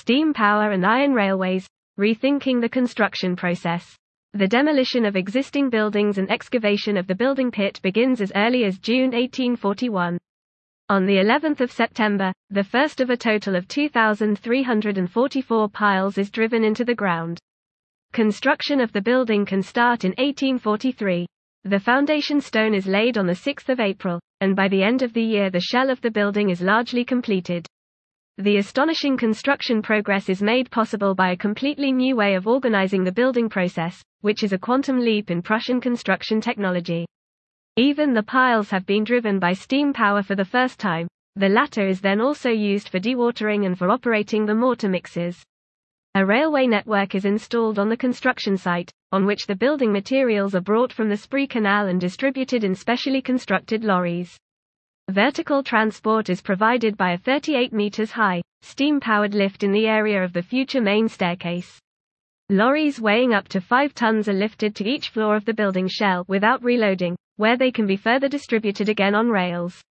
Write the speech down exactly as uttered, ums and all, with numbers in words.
steam power and iron railways, rethinking the construction process. The demolition of existing buildings and excavation of the building pit begins as early as June eighteen forty-one. On the eleventh of September, the first of a total of two thousand three hundred forty-four piles is driven into the ground. Construction of the building can start in eighteen forty-three. The foundation stone is laid on the sixth of April, and by the end of the year the shell of the building is largely completed. The astonishing construction progress is made possible by a completely new way of organizing the building process, which is a quantum leap in Prussian construction technology. Even the piles have been driven by steam power for the first time. The latter is then also used for dewatering and for operating the mortar mixers. A railway network is installed on the construction site, on which the building materials are brought from the Spree Canal and distributed in specially constructed lorries. Vertical transport is provided by a thirty-eight meters high, steam-powered lift in the area of the future main staircase. Lorries weighing up to five tons are lifted to each floor of the building shell without reloading, where they can be further distributed again on rails.